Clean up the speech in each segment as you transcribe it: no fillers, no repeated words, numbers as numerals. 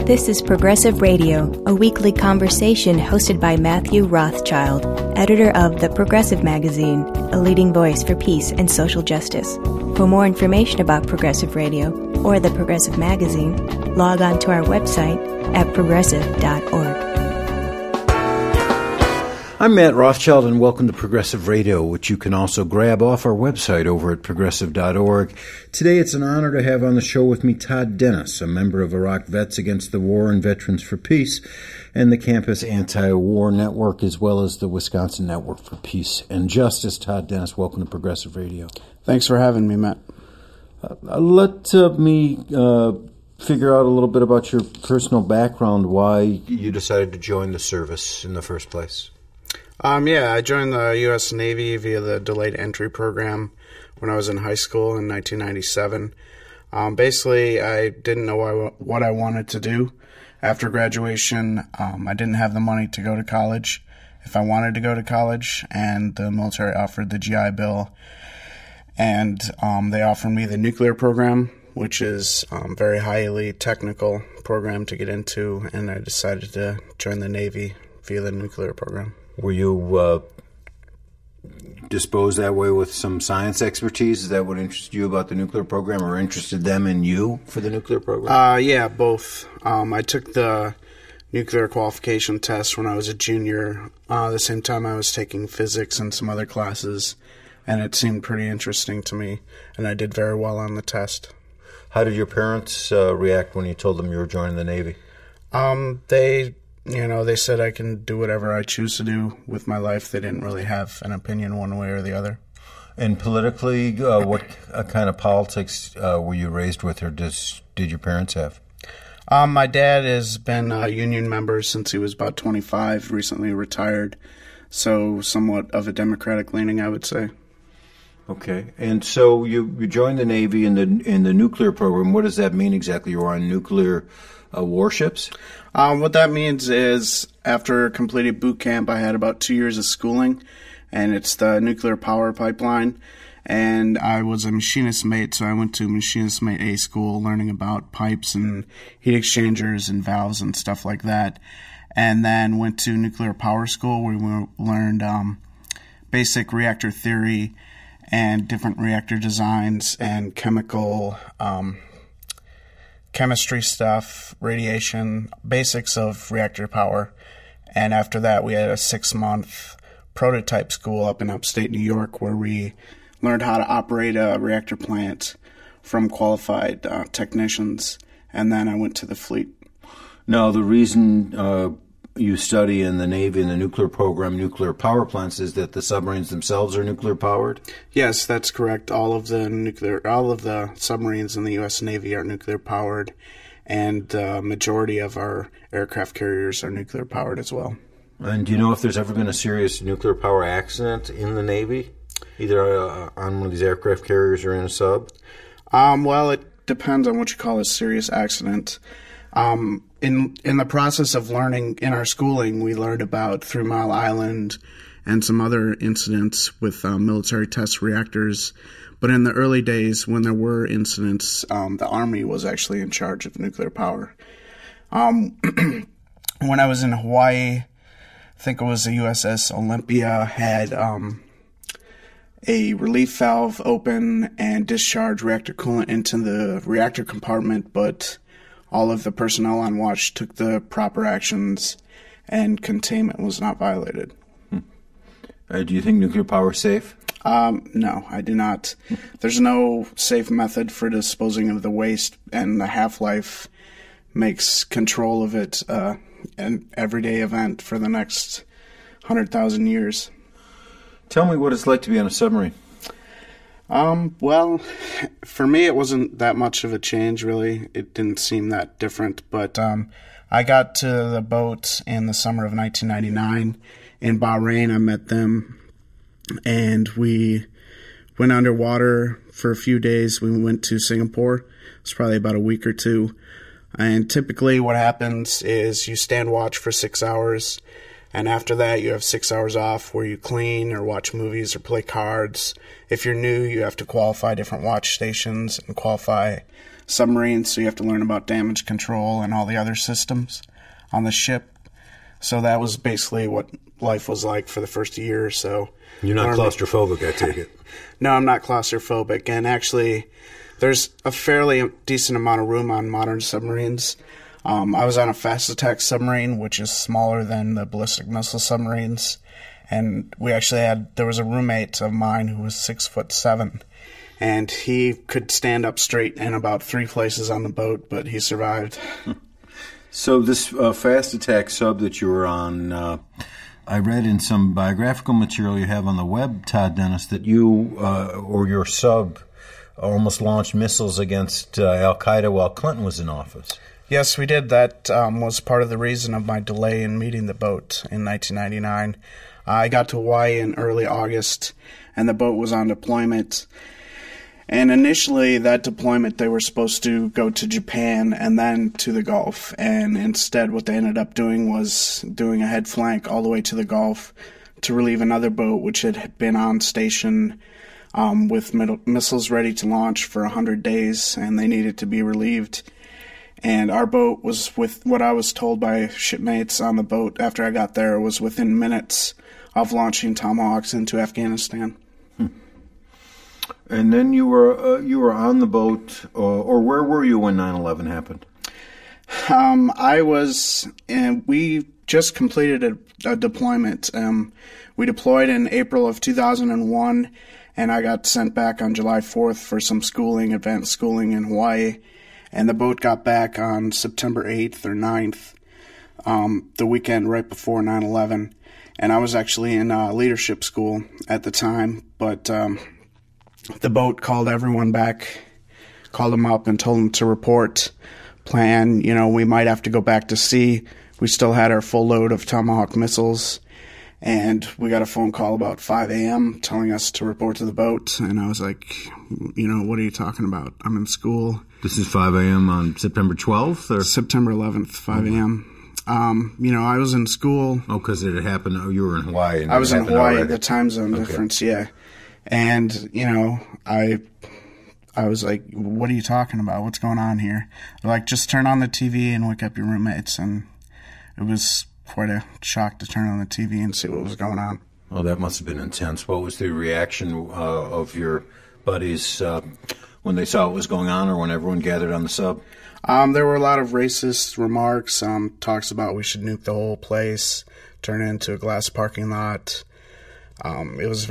This is Progressive Radio, a weekly conversation hosted by Matthew Rothschild, editor of The Progressive Magazine, a leading voice for peace and social justice. For more information about Progressive Radio or The Progressive Magazine, log on to our website at progressive.org. I'm Matt Rothschild, and welcome to Progressive Radio, which you can also grab off our website over at progressive.org. Today, it's an honor to have on the show with me Todd Dennis, a member of Iraq Vets Against the War and Veterans for Peace, and the Campus Anti-War Network, as well as the Wisconsin Network for Peace and Justice. Todd Dennis, welcome to Progressive Radio. Thanks for having me, Matt. Let me figure out a little bit about your personal background, why you decided to join the service in the first place. I joined the U.S. Navy via the Delayed Entry Program when I was in high school in 1997. Basically, I didn't know what I wanted to do after graduation. I didn't have the money to go to college if I wanted to go to college, and the military offered the GI Bill, and they offered me the nuclear program, which is a very highly technical program to get into, and I decided to join the Navy via the nuclear program. Were you disposed that way with some science expertise? Is that what interested you about the nuclear program, or interested them in you for the nuclear program? Yeah, both. I took the nuclear qualification test when I was a junior. The same time I was taking physics and some other classes, and it seemed pretty interesting to me, and I did very well on the test. How did your parents react when you told them you were joining the Navy? They said I can do whatever I choose to do with my life. They didn't really have an opinion one way or the other. And politically, what kind of politics were you raised with, or did your parents have? My dad has been a union member since he was about 25, recently retired, so somewhat of a Democratic leaning, I would say. Okay, and so you joined the Navy in the nuclear program. What does that mean exactly? You're on nuclear warships? What that means is after completed boot camp, I had about 2 years of schooling, and it's the nuclear power pipeline. And I was a machinist mate, so I went to machinist mate A school learning about pipes and heat exchangers and valves and stuff like that. And then went to nuclear power school where we learned basic reactor theory and different reactor designs and chemistry stuff, radiation, basics of reactor power. And after that, we had a 6-month prototype school up in upstate New York where we learned how to operate a reactor plant from qualified technicians. And then I went to the fleet. Now, the reason you study in the Navy in the nuclear program, nuclear power plants, is that the submarines themselves are nuclear powered? Yes, that's correct. All of the submarines in the U.S. Navy are nuclear powered, and the majority of our aircraft carriers are nuclear powered as well. And do you know if there's ever been a serious nuclear power accident in the Navy, either on one of these aircraft carriers or in a sub? Well, it depends on what you call a serious accident. In the process of learning in our schooling, we learned about 3 Mile Island and some other incidents with military test reactors. But in the early days, when there were incidents, the Army was actually in charge of nuclear power. When I was in Hawaii, I think it was the USS Olympia, had a relief valve open and discharge reactor coolant into the reactor compartment, but all of the personnel on watch took the proper actions and containment was not violated. Do you think nuclear power is safe? No, I do not. There's no safe method for disposing of the waste, and the half-life makes control of it an everyday event for the next 100,000 years. Tell me what it's like to be on a submarine. Well, for me, it wasn't that much of a change, really. It didn't seem that different, but I got to the boat in the summer of 1999 in Bahrain. I met them, and we went underwater for a few days. We went to Singapore. It's probably about a week or two, and typically what happens is you stand watch for 6 hours, and after that, you have 6 hours off where you clean or watch movies or play cards. If you're new, you have to qualify different watch stations and qualify submarines, so you have to learn about damage control and all the other systems on the ship. So that was basically what life was like for the first year or so. You're not claustrophobic, I take it. No, I'm not claustrophobic, and actually there's a fairly decent amount of room on modern submarines. I was on a fast attack submarine, which is smaller than the ballistic missile submarines, and there was a roommate of mine who was 6'7", and he could stand up straight in about 3 places on the boat, but he survived. So this fast attack sub that you were on, I read in some biographical material you have on the web, Todd Dennis, that you or your sub almost launched missiles against Al-Qaeda while Clinton was in office. Yes, we did. That was part of the reason of my delay in meeting the boat in 1999. I got to Hawaii in early August, and the boat was on deployment. And initially, that deployment, they were supposed to go to Japan and then to the Gulf. And instead, what they ended up doing was doing a head flank all the way to the Gulf to relieve another boat, which had been on station with missiles ready to launch for 100 days, and they needed to be relieved. And our boat was, with what I was told by shipmates on the boat after I got there, was within minutes of launching Tomahawks into Afghanistan. And then you were on the boat, or where were you when 9/11 happened? I was, and we just completed a deployment. We deployed in April of 2001, and I got sent back on July 4th for some schooling, advanced schooling in Hawaii. And the boat got back on September 8th or 9th, the weekend right before 9/11. And I was actually in leadership school at the time, but the boat called everyone back, called them up and told them to report, plan, we might have to go back to sea. We still had our full load of Tomahawk missiles, and we got a phone call about 5 a.m. telling us to report to the boat. And I was like, what are you talking about? I'm in school. This is 5 a.m. on September 12th? Or? September 11th, 5 a.m. I was in school. Oh, because it had happened. Oh, you were in Hawaii. I was in Hawaii, the time zone difference, yeah. And, I was like, what are you talking about? What's going on here? They're like, just turn on the TV and wake up your roommates. And it was quite a shock to turn on the TV and see what was going on. Oh, that must have been intense. What was the reaction of your buddies when they saw what was going on, or when everyone gathered on the sub? There were a lot of racist remarks, talks about we should nuke the whole place, turn it into a glass parking lot. It was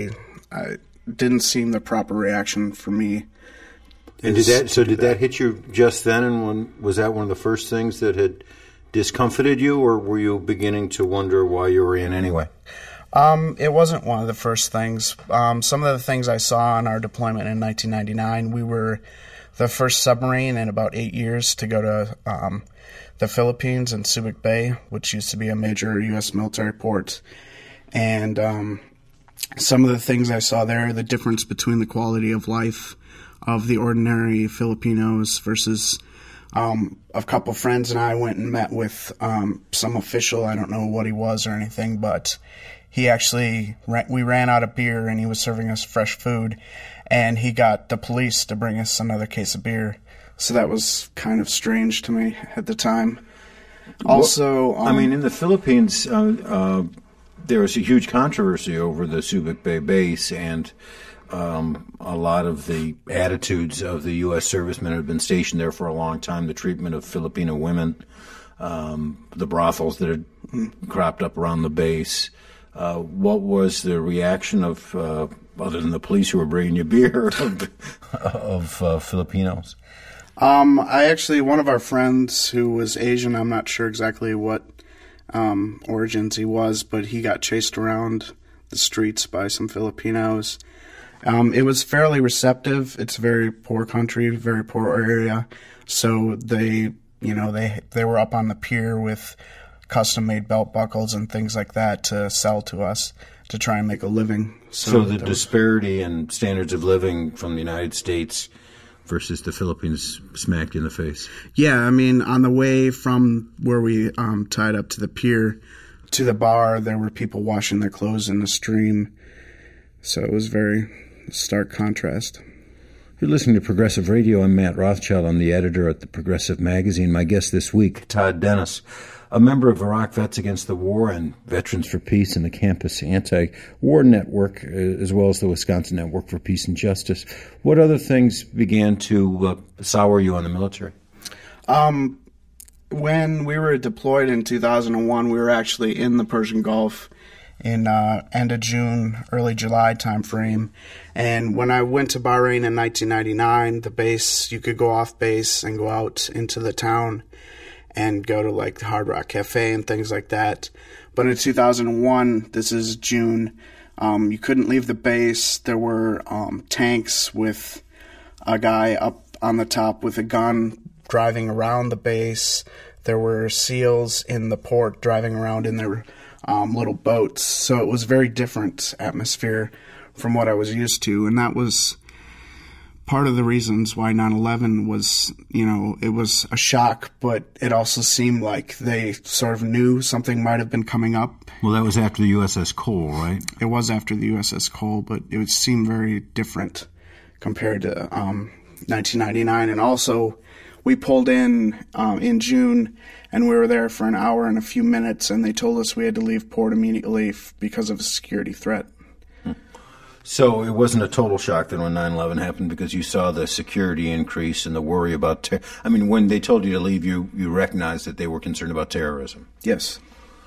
didn't seem the proper reaction for me. And did that hit you just then? And was that one of the first things that had discomfited you, or were you beginning to wonder why you were in anyway? It wasn't one of the first things. Some of the things I saw on our deployment in 1999, we were the first submarine in about 8 years to go to the Philippines and Subic Bay, which used to be a major U.S. military port. And some of the things I saw there, the difference between the quality of life of the ordinary Filipinos versus a couple friends and I went and met with some official. I don't know what he was or anything, but he actually, we ran out of beer and he was serving us fresh food, and he got the police to bring us another case of beer. So that was kind of strange to me at the time. Also, in the Philippines, there was a huge controversy over the Subic Bay base, and a lot of the attitudes of the U.S. servicemen who had been stationed there for a long time, the treatment of Filipino women, the brothels that had cropped up around the base. What was the reaction of, other than the police who were bringing you beer, of Filipinos? One of our friends who was Asian, I'm not sure exactly what origins he was, but he got chased around the streets by some Filipinos. It was fairly receptive. It's a very poor country, very poor area. So they were up on the pier with custom-made belt buckles and things like that to sell to us to try and make a living. So the disparity in standards of living from the United States versus the Philippines smacked you in the face. Yeah, on the way from where we tied up to the pier to the bar, there were people washing their clothes in the stream. So it was very stark contrast. You're listening to Progressive Radio. I'm Matt Rothschild. I'm the editor at the Progressive Magazine. My guest this week, Todd Dennis, a member of Iraq Vets Against the War and Veterans for Peace and the Campus Anti-War Network, as well as the Wisconsin Network for Peace and Justice. What other things began to sour you on the military? When we were deployed in 2001, we were actually in the Persian Gulf in end of June, early July timeframe. And when I went to Bahrain in 1999, the base, you could go off base and go out into the town and go to like the Hard Rock Cafe and things like that. But in 2001, this is June, you couldn't leave the base. There were tanks with a guy up on the top with a gun driving around the base. There were SEALs in the port driving around in their little boats. So it was a very different atmosphere from what I was used to. And that was part of the reasons why 9/11 was, it was a shock, but it also seemed like they sort of knew something might have been coming up. Well, that was after the USS Cole, right? It was after the USS Cole, but it would seem very different compared to 1999. And also, we pulled in June, and we were there for an hour and a few minutes, and they told us we had to leave port immediately because of a security threat. So it wasn't a total shock then when 9/11 happened, because you saw the security increase and the worry about when they told you to leave, you recognized that they were concerned about terrorism. Yes.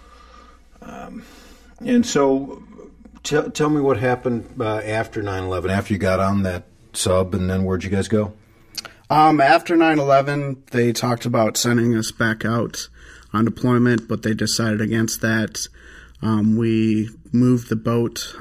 And so tell me what happened after 9/11, after you got on that sub, and then where'd you guys go? After 9/11, they talked about sending us back out on deployment, but they decided against that. We moved the boat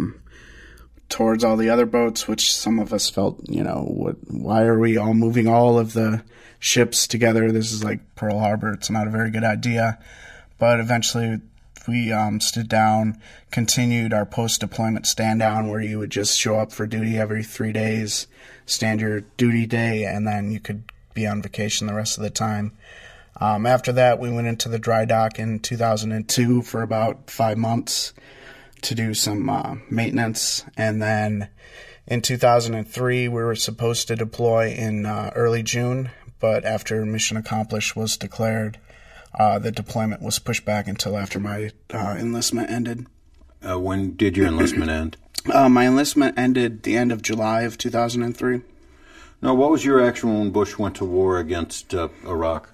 towards all the other boats, which some of us felt, why are we all moving all of the ships together? This is like Pearl Harbor. It's not a very good idea. But eventually we stood down, continued our post-deployment stand-down, where you would just show up for duty every 3 days, stand your duty day, and then you could be on vacation the rest of the time. After that, we went into the dry dock in 2002 for about 5 months to do some maintenance. And then in 2003, we were supposed to deploy in early June, but after mission accomplished was declared, the deployment was pushed back until after my enlistment ended. When did your enlistment end? My enlistment ended the end of July of 2003. Now, what was your action when Bush went to war against Iraq?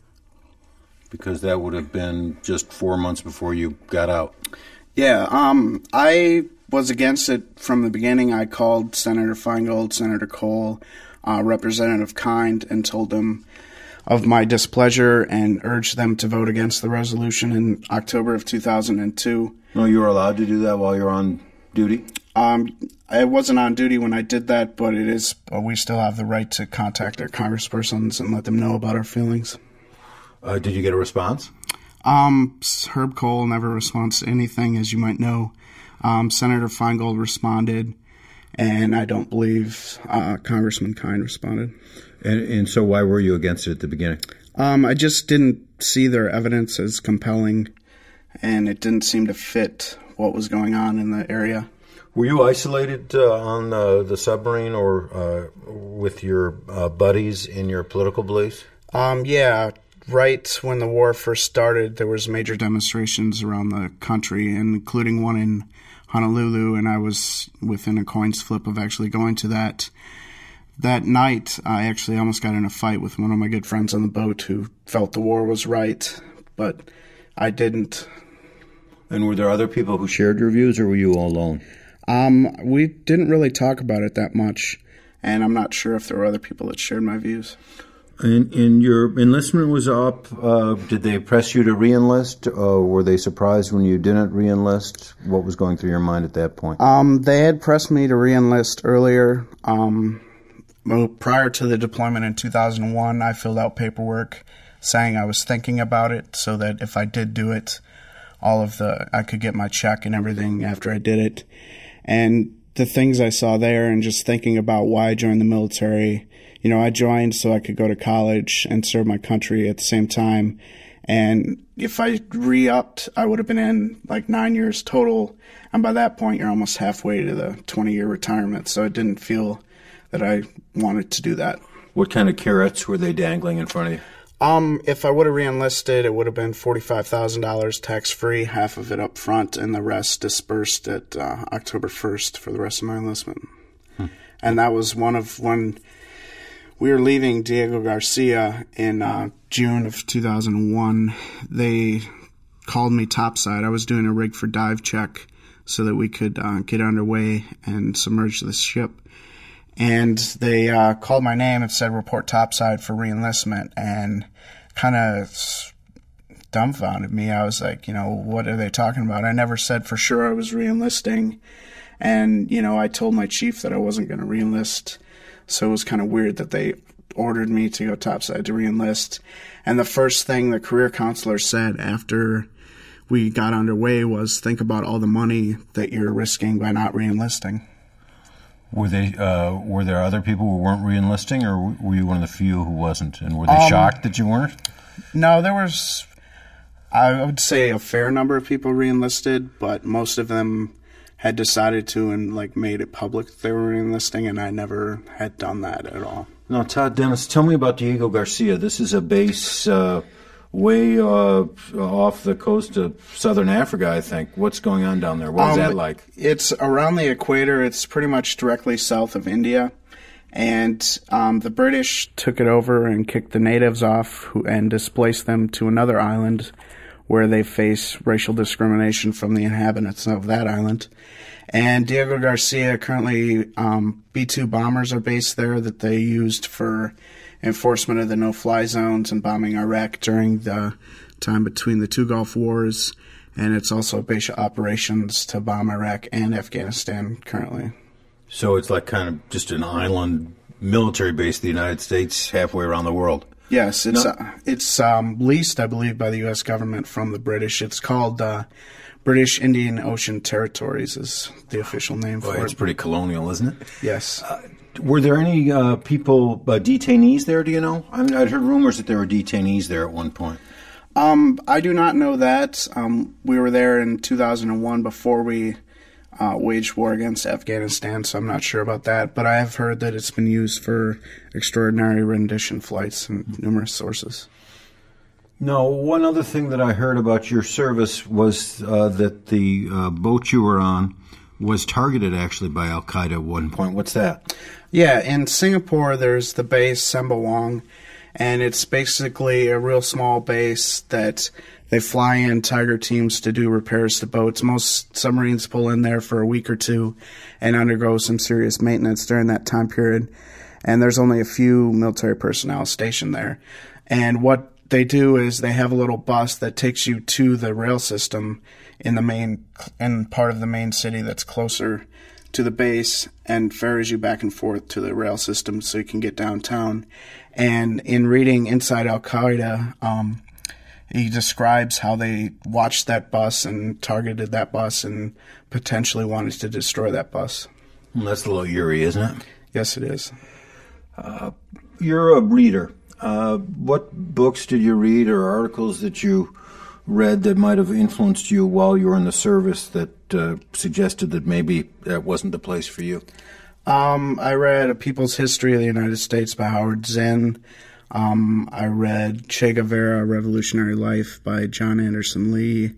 Because that would have been just 4 months before you got out. Yeah, I was against it from the beginning. I called Senator Feingold, Senator Cole, Representative Kind, and told them of my displeasure and urged them to vote against the resolution in October of 2002. No, you were allowed to do that while you were on duty? I wasn't on duty when I did that, but we still have the right to contact our congresspersons and let them know about our feelings. Did you get a response? Herb Cole never responds to anything, as you might know. Senator Feingold responded, and I don't believe Congressman Kind responded. And so why were you against it at the beginning? I just didn't see their evidence as compelling, and it didn't seem to fit what was going on in the area. Were you isolated on the submarine or with your buddies in your political beliefs? Yeah. Right when the war first started, there was major demonstrations around the country, including one in Honolulu, and I was within a coin's flip of actually going to that. That night, I actually almost got in a fight with one of my good friends on the boat who felt the war was right, but I didn't. And were there other people who shared your views, or were you all alone? We didn't really talk about it that much, and I'm not sure if there were other people that shared my views. And your enlistment was up. Did they press you to re-enlist? Were they surprised when you didn't re-enlist? What was going through your mind at that point? They had pressed me to re-enlist earlier. Prior to the deployment in 2001, I filled out paperwork saying I was thinking about it so that if I did do it, I could get my check and everything after I did it. And the things I saw there and just thinking about why I joined the military, I joined so I could go to college and serve my country at the same time. And if I re-upped, I would have been in like 9 years total. And by that point, you're almost halfway to the 20-year retirement. So it didn't feel that I wanted to do that. What kind of carrots were they dangling in front of you? If I would have re-enlisted, it would have been $45,000 tax-free, half of it up front, and the rest dispersed at October 1st for the rest of my enlistment. And that was when we were leaving Diego Garcia in June of 2001. They called me topside. I was doing a rig for dive check so that we could get underway and submerge the ship. And they called my name and said, report topside for re-enlistment, and kind of dumbfounded me. I was like, what are they talking about? I never said for sure I was re-enlisting. And, I told my chief that I wasn't going to re-enlist. So it was kind of weird that they ordered me to go topside to re-enlist. And the first thing the career counselor said after we got underway was, think about all the money that you're risking by not re-enlisting. Were there other people who weren't re-enlisting, or were you one of the few who wasn't? And were they shocked that you weren't? No, there was, I would say, a fair number of people re-enlisted, but most of them had decided to and made it public that they were re-enlisting, and I never had done that at all. Now, Todd Dennis, tell me about Diego Garcia. This is a base way off the coast of southern Africa, I think. What's going on down there? What is that like? It's around the equator. It's pretty much directly south of India. And the British took it over and kicked the natives off and displaced them to another island where they face racial discrimination from the inhabitants of that island. And Diego Garcia, currently B-2 bombers are based there that they used for enforcement of the no-fly zones and bombing Iraq during the time between the two Gulf Wars, and it's also a base of operations to bomb Iraq and Afghanistan currently. So it's like kind of just an island military base of the United States halfway around the world. Yes, it's leased, I believe, by the U.S. government from the British. It's called British Indian Ocean Territories is the official name for it. It's pretty colonial, isn't it? Yes. Were there any detainees there, do you know? I mean, I'd heard rumors that there were detainees there at one point. I do not know that. We were there in 2001 before we waged war against Afghanistan, so I'm not sure about that. But I have heard that it's been used for extraordinary rendition flights in numerous sources. No, one other thing that I heard about your service was that the boat you were on was targeted actually by Al-Qaeda at one point. What's that? Yeah, in Singapore there's the base Sembawang, and it's basically a real small base that they fly in Tiger teams to do repairs to boats. Most submarines pull in there for a week or two and undergo some serious maintenance during that time period, and there's only a few military personnel stationed there. And what they do is they have a little bus that takes you to the rail system in part of the main city that's closer to the base and ferries you back and forth to the rail system so you can get downtown. And in reading Inside Al-Qaeda, he describes how they watched that bus and targeted that bus and potentially wanted to destroy that bus. Well, that's a little eerie, isn't it? Yes, it is. You're a reader. What books did you read or articles that you read that might have influenced you while you were in the service that suggested that maybe that wasn't the place for you? I read A People's History of the United States by Howard Zinn. I read Che Guevara, Revolutionary Life by John Anderson Lee.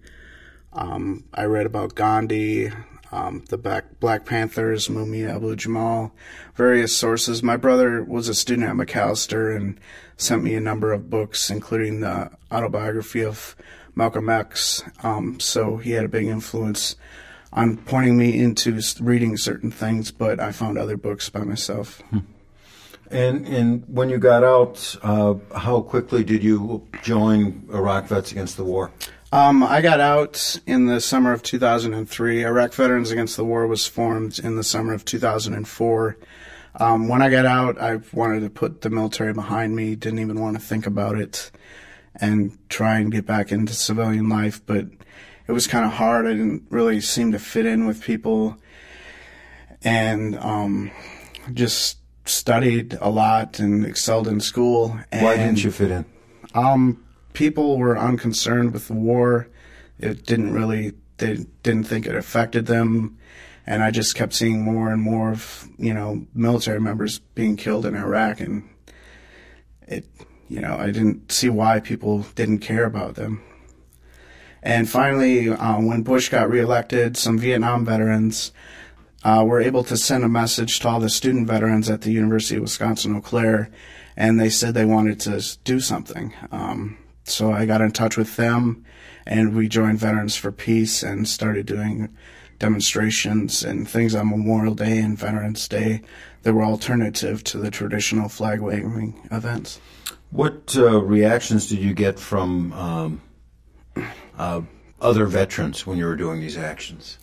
I read about Gandhi, the Black Panthers, Mumia Abu-Jamal, various sources. My brother was a student at Macalester and sent me a number of books, including the autobiography of Malcolm X. So he had a big influence on pointing me into reading certain things, but I found other books by myself. And when you got out, how quickly did you join Iraq Vets Against the War? I got out in the summer of 2003. Iraq Veterans Against the War was formed in the summer of 2004. When I got out, I wanted to put the military behind me, didn't even want to think about it, and try and get back into civilian life, but it was kind of hard. I didn't really seem to fit in with people, and just studied a lot and excelled in school. And why didn't you fit in? People were unconcerned with the war. They didn't think it affected them. And I just kept seeing more and more of, military members being killed in Iraq. And I didn't see why people didn't care about them. And finally, when Bush got reelected, some Vietnam veterans were able to send a message to all the student veterans at the University of Wisconsin-Eau Claire, and they said they wanted to do something. So I got in touch with them, and we joined Veterans for Peace and started doing demonstrations and things on Memorial Day and Veterans Day that were alternative to the traditional flag-waving events. What reactions did you get from other veterans when you were doing these actions?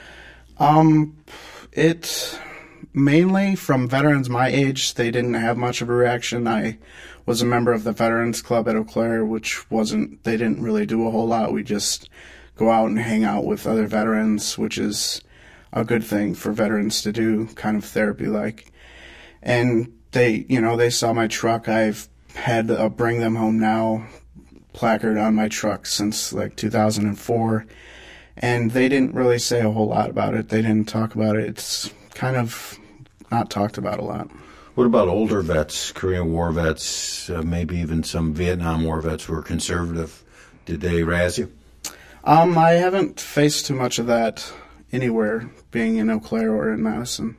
It mainly from veterans my age. They didn't have much of a reaction. I was a member of the Veterans Club at Eau Claire, they didn't really do a whole lot. We just go out and hang out with other veterans, which is a good thing for veterans to do, kind of therapy-like. And they saw my truck. I've had a Bring Them Home Now placard on my truck since 2004. And they didn't really say a whole lot about it. They didn't talk about it. It's kind of not talked about a lot. What about older vets, Korean War vets, maybe even some Vietnam War vets who were conservative? Did they razz you? I haven't faced too much of that anywhere, being in Eau Claire or in Madison.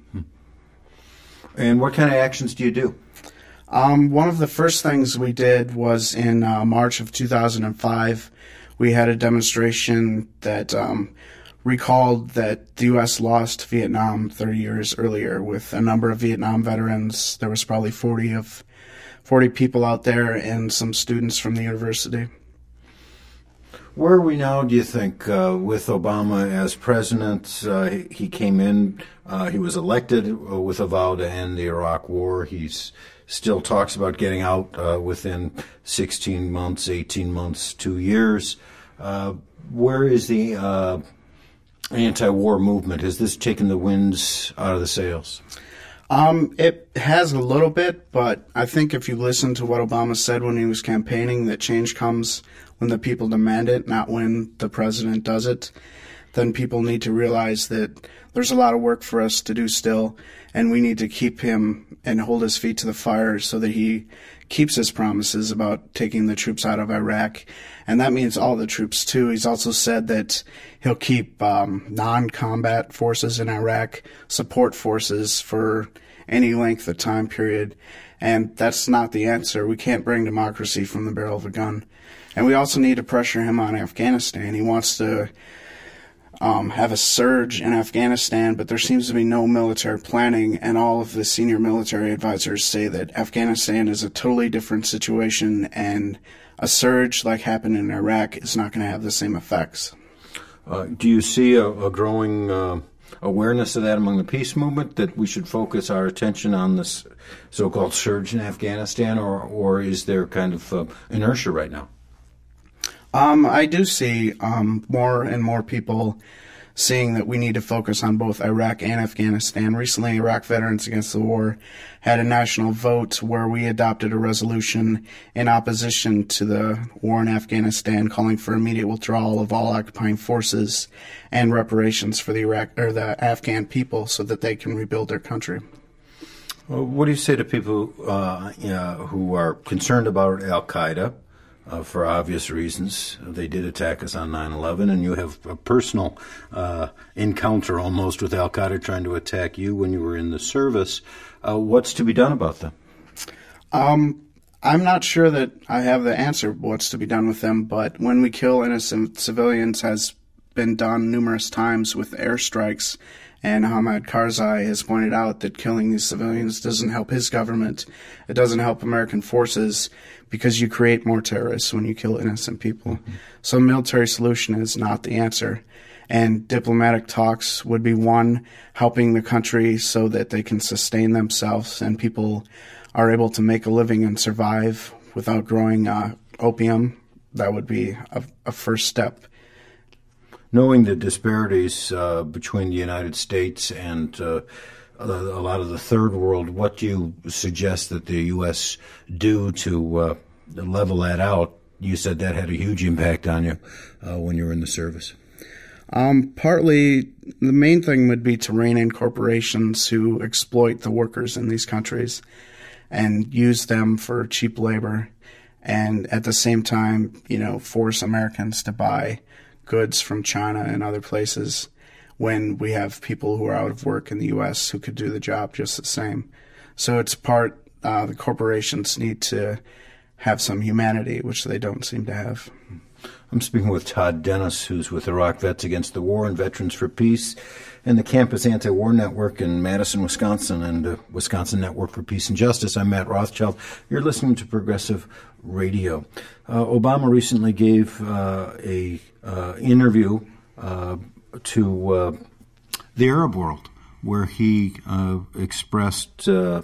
And what kind of actions do you do? One of the first things we did was in March of 2005. We had a demonstration that recalled that the U.S. lost Vietnam 30 years earlier with a number of Vietnam veterans. There was probably 40 people out there and some students from the university. Where are we now, do you think, with Obama as president? He came in, he was elected with a vow to end the Iraq War. He still talks about getting out within 16 months, 18 months, 2 years. Where is the anti-war movement? Has this taken the winds out of the sails? It has a little bit, but I think if you listen to what Obama said when he was campaigning, that change comes when the people demand it, not when the president does it, then people need to realize that there's a lot of work for us to do still, and we need to keep him and hold his feet to the fire so that he keeps his promises about taking the troops out of Iraq. And that means all the troops, too. He's also said that he'll keep non-combat forces in Iraq, support forces for any length of time period. And that's not the answer. We can't bring democracy from the barrel of a gun. And we also need to pressure him on Afghanistan. He wants to have a surge in Afghanistan, but there seems to be no military planning, and all of the senior military advisors say that Afghanistan is a totally different situation, and a surge like happened in Iraq is not going to have the same effects. Do you see a growing awareness of that among the peace movement, that we should focus our attention on this so-called surge in Afghanistan, or is there kind of inertia right now? I do see more and more people seeing that we need to focus on both Iraq and Afghanistan. Recently, Iraq Veterans Against the War had a national vote where we adopted a resolution in opposition to the war in Afghanistan, calling for immediate withdrawal of all occupying forces and reparations for the Afghan people so that they can rebuild their country. Well, what do you say to people who are concerned about Al-Qaeda? For obvious reasons. They did attack us on 9/11, and you have a personal encounter almost with Al-Qaeda trying to attack you when you were in the service. What's to be done about them? I'm not sure that I have the answer what's to be done with them, but when we kill innocent civilians has been done numerous times with airstrikes, and Ahmad Karzai has pointed out that killing these civilians doesn't help his government. It doesn't help American forces because you create more terrorists when you kill innocent people. Mm-hmm. So a military solution is not the answer. And diplomatic talks would be one, helping the country so that they can sustain themselves and people are able to make a living and survive without growing opium. That would be a first step. Knowing the disparities between the United States and a lot of the third world, what do you suggest that the U.S. do to level that out? You said that had a huge impact on you when you were in the service. Partly, the main thing would be to rein in corporations who exploit the workers in these countries and use them for cheap labor, and at the same time, force Americans to buy goods from China and other places when we have people who are out of work in the U.S. who could do the job just the same. So it's the corporations need to have some humanity, which they don't seem to have. I'm speaking with Todd Dennis, who's with Iraq Vets Against the War and Veterans for Peace and the Campus Anti-War Network in Madison, Wisconsin, and the Wisconsin Network for Peace and Justice. I'm Matt Rothschild. You're listening to Progressive Radio. Obama recently gave a interview to the Arab world, where he expressed a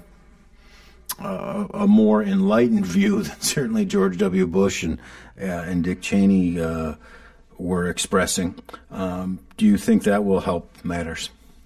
more enlightened view than certainly George W. Bush and Dick Cheney were expressing. Do you think that will help matters?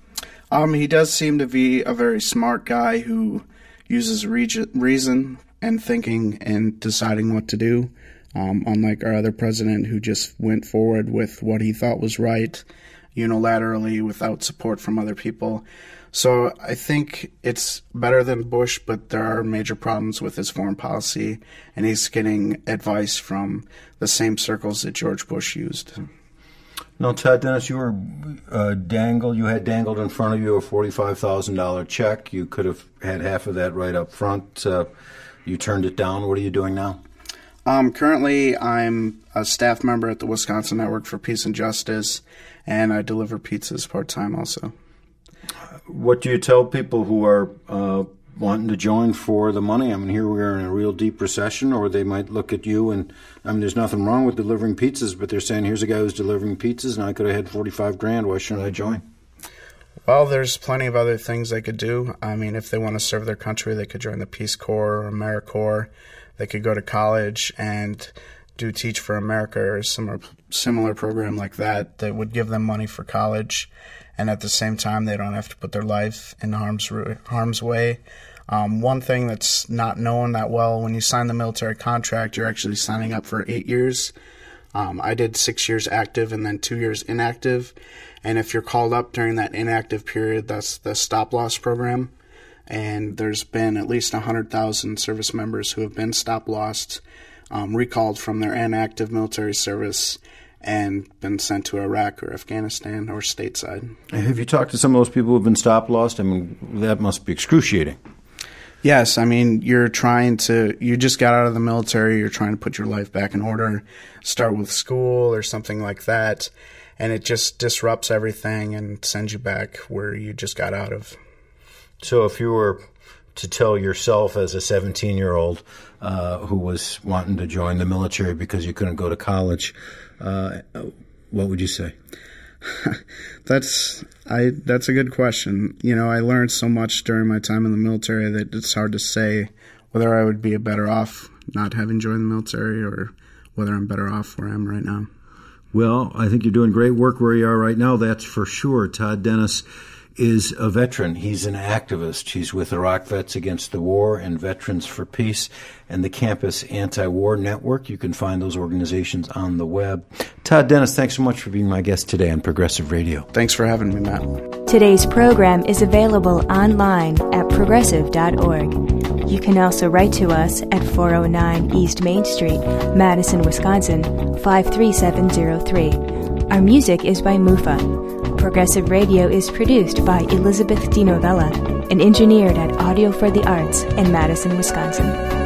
He does seem to be a very smart guy who uses reason and thinking and deciding what to do, unlike our other president who just went forward with what he thought was right unilaterally without support from other people. So I think it's better than Bush, but there are major problems with his foreign policy, and he's getting advice from the same circles that George Bush used. No, Todd Dennis, you had dangled in front of you a $45,000 check. You could have had half of that right up front. You turned it down. What are you doing now? Currently, I'm a staff member at the Wisconsin Network for Peace and Justice, and I deliver pizzas part-time also. What do you tell people who are wanting to join for the money? I mean, here we are in a real deep recession, or they might look at you and, there's nothing wrong with delivering pizzas, but they're saying, here's a guy who's delivering pizzas, and I could have had $45,000. Why shouldn't I join? Well, there's plenty of other things they could do. If they want to serve their country, they could join the Peace Corps or AmeriCorps. They could go to college and do Teach for America or similar program like that would give them money for college. And at the same time, they don't have to put their life in harm's way. One thing that's not known that well, when you sign the military contract, you're actually signing up for 8 years. I did 6 years active and then 2 years inactive. And if you're called up during that inactive period, that's the stop-loss program. And there's been at least 100,000 service members who have been stop-lossed, recalled from their inactive military service, and been sent to Iraq or Afghanistan or stateside. Have you talked to some of those people who have been stop-lost? That must be excruciating. Yes, you just got out of the military, you're trying to put your life back in order, start with school or something like that, and it just disrupts everything and sends you back where you just got out of. So if you were to tell yourself as a 17-year-old who was wanting to join the military because you couldn't go to college, what would you say? That's a good question. I learned so much during my time in the military that it's hard to say whether I would be better off not having joined the military or whether I'm better off where I am right now. Well, I think you're doing great work where you are right now, that's for sure. Todd Dennis is a veteran. He's an activist. He's with Iraq Vets Against the War and Veterans for Peace and the Campus Anti-War Network. You can find those organizations on the web. Todd Dennis, thanks so much for being my guest today on Progressive Radio. Thanks for having me, Matt. Today's program is available online at progressive.org. You can also write to us at 409 East Main Street, Madison, Wisconsin, 53703. Our music is by Mufa. Progressive Radio is produced by Elizabeth DiNovella and engineered at Audio for the Arts in Madison, Wisconsin.